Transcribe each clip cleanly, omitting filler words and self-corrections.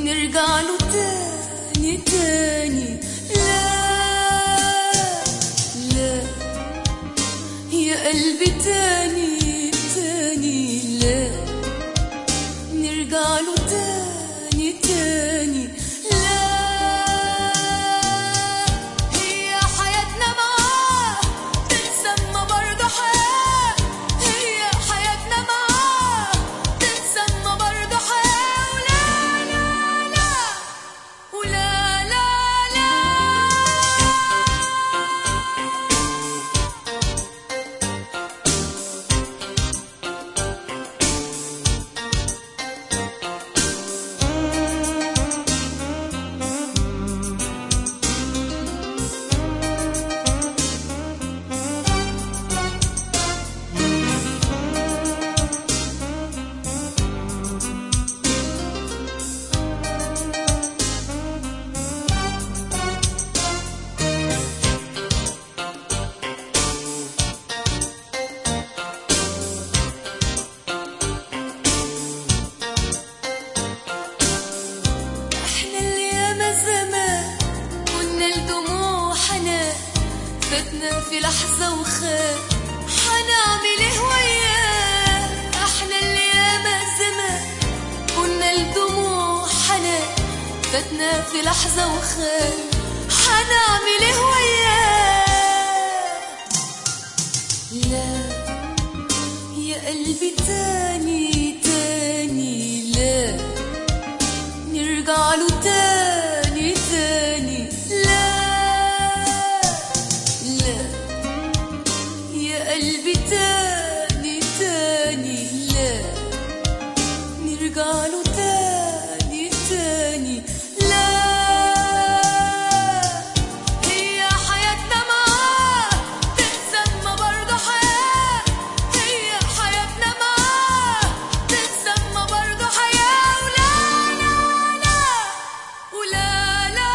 نرجع له تاني تاني. لا لا يا قلبي تاني تاني، لا نرجع له تاني تاني. لا هي حياتنا معاه تتسمى برضه حياة، هي حياتنا معاه تتسمى برضه حياة. ولا لا لا فاتنا في لحظة وخاب، حنعمل ايه وياه؟ احنا اللي ياما زمان كنا الدموع حنان، فاتنا في لحظة وخاب، حنعمل ايه وياه؟ لا يا قلبي تاني تاني، لا نرجع له تاني تاني. قلبي تاني تاني، لا نرجع له تاني تاني. لا هي حياتنا معاه تتسمى برضه حياة، هي حياتنا معاه تتسمى برضه حياة. ولا لا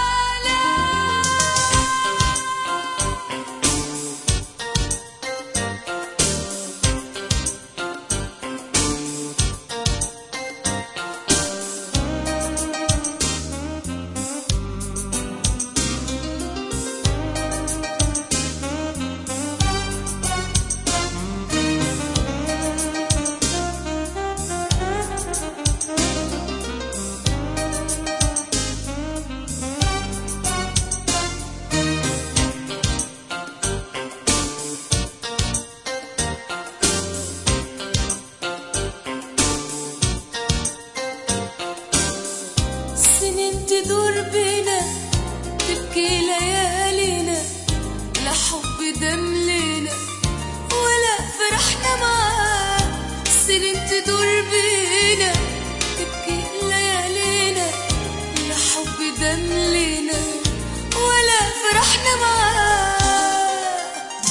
تدور بينا تبكي ليالينا، لا حب دم لينا ولا فرحنا معاه. سنين تدور بينا تبكي ليالينا، لا حب دم لينا ولا فرحنا معاه.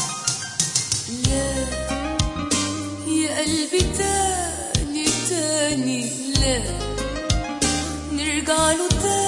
لا يا قلبي تاني تاني، لا نرجع له تاني.